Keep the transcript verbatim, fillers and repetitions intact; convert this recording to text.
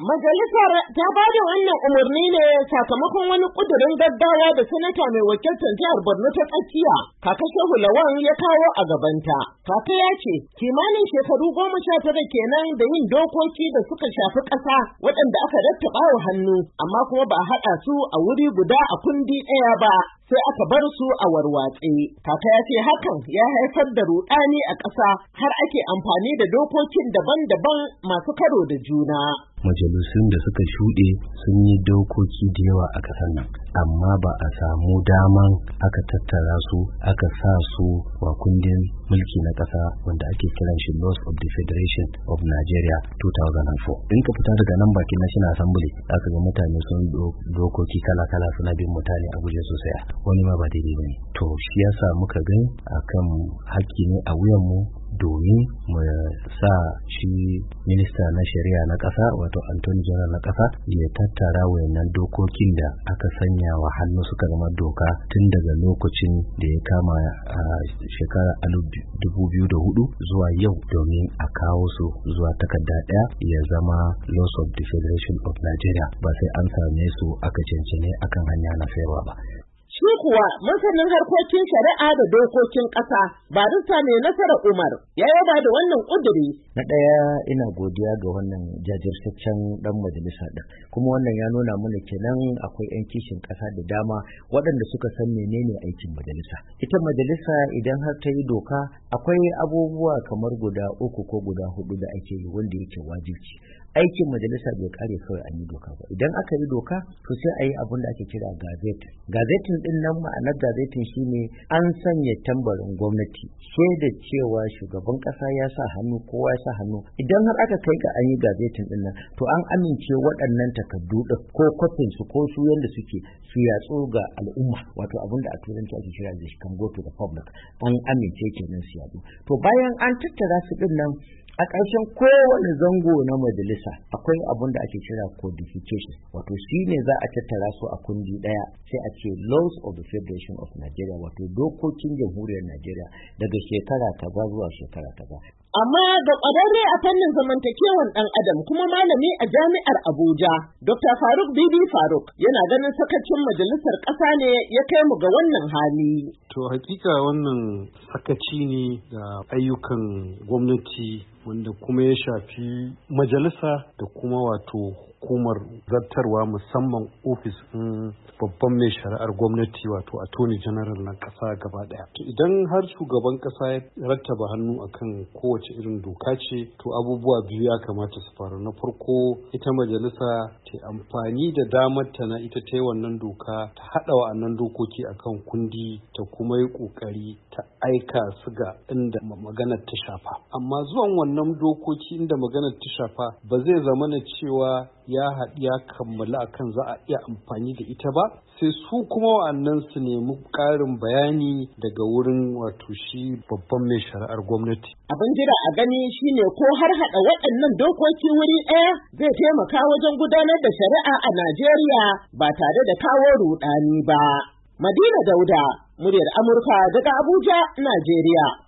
Majalisar ta ba da wannan umarni ne sakamakon wani ƙudurin gaggawa da sanata mai wakiltar jihar Borno ta tsakiya, Kaka Shehu Lawan ya kawo a gabanta. Kaka ya ce, kimanin shekaru goma sha tara kenan da yin dokoki da suka shafi ƙasa waɗanda aka rattaba wa hannu, amma kuma ba a haɗa su a wuri guda a kundi ɗaya ba, sai aka bar su a warwatse. Kaka ya ce hakan ya haifar da ruɗani a ƙasa har ake amfani da dokokin daban-daban masu karo da juna. Majalisun da suka shuɗe sun yi dokoki da yawa a ƙasar nan, amma ba a samu daman aka tattara su aka sa su wa kundin mulki na ƙasa wanda ake kiran shi Laws of the Federation of Nigeria two thousand four. In ka fita daga nan bakin National Assembly aka ga mutane sun dokoki kala-kala suna bin mutane a guje sosai, wani ma ba daidai ba ne. To shi yasa muka gani akan haƙƙi ne a wuyanmu domin mu sa shi minista na shari'a na ƙasa wato Attorney General na ƙasa ya tattara wayannan dokokin da aka sanya wa hannu suka zama doka tun daga lokacin da ya kama a shekarar dubu biyu da hudu zuwa yau domin a kawo su zuwa takarda ɗaya ya zama Laws of the Federation of Nigeria, ba sai an same su aka cancane akan hanya na sayarwa ba. Shi kuwa masanin harkokin shari'a da dokokin ƙasa barista mai Nasara Umar ya yaba da wannan ƙuduri. Na ɗaya ina godiya ga wannan jajirtaccen ɗan majalisa ɗin, kuma wannan ya nuna mana kenan akwai 'yan kishin ƙasa da dama waɗanda suka san menene aikin majalisa. Ita majalisa idan har ta yi doka akwai abubuwa kamar guda uku ko guda hudu da ake yi wanda yake wajibci. Aikin majalisa bai kare kawai an yi doka ba. Idan aka yi doka to sai a yi abin da ake kira gazette. Gazettin din nan ma'anar gazettin shine an sanya tambarin gwamnati, shaida cewa shugaban kasa ya sa hannu, kowa ya sa hannu. Idan har aka kai ga an yi gazettin din nan to an amince waɗannan takardu din ko kofin su ko su yanda suke su yatsu ga al'umma, wato abin da a turanci ake kira da can go to the public. An amince kenan su yatsu. To bayan an tattara su din nan a ƙarshen kowane zango na majalisa akwai abin da ake kira codification, wato shi ne za a tattara su a kundi ɗaya sai a ce Laws of the Federation of Nigeria, wato dokokin jamhuriyar Najeriya daga shekara kaza zuwa shekara kaza. Amma ga ƙwararre a fannin zamantakewan ɗan adam kuma malami a jami'ar Abuja, Dokta Faruk Bibi Faruk yana ganin sakacin majalisar ƙasa ne ya kai mu ga wannan hali. To hakika wannan sakaci ne da ayyukan gwamnati wanda kuma ya shafi majalisa da kuma wato hukumar zartarwa, musamman ofis ɗin babban mai shari'ar gwamnati wato Attorney General na ƙasa gaba ɗaya. To idan har shugaban ƙasa ya rattaba hannu akan kowace irin doka ce, to abubuwa biyu ya kamata su faru. Na farko, ita majalisa ta amfani da damar ta na ita ta yi wannan doka, ta haɗa wa'annan dokoki akan kundi, ta kuma yi ƙoƙari ta aika su ga inda maganar ta shafa. Amma zuwan wannan dokoki inda maganar ta shafa ba zai zama na cewa ya haɗu ya kammala akan za a iya amfani da ita ba, sai su kuma wa'annan su nemi ƙarin bayani daga wurin wato shi babban mai shari'ar gwamnati. Abin jira a gani shine ko har haɗa waɗannan dokoki wuri ɗaya zai taimaka wajen gudanar da shari'a a Najeriya ba tare da kawo ruɗani ba. Madina Dauda, muryar Amurka daga Abuja, Najeriya.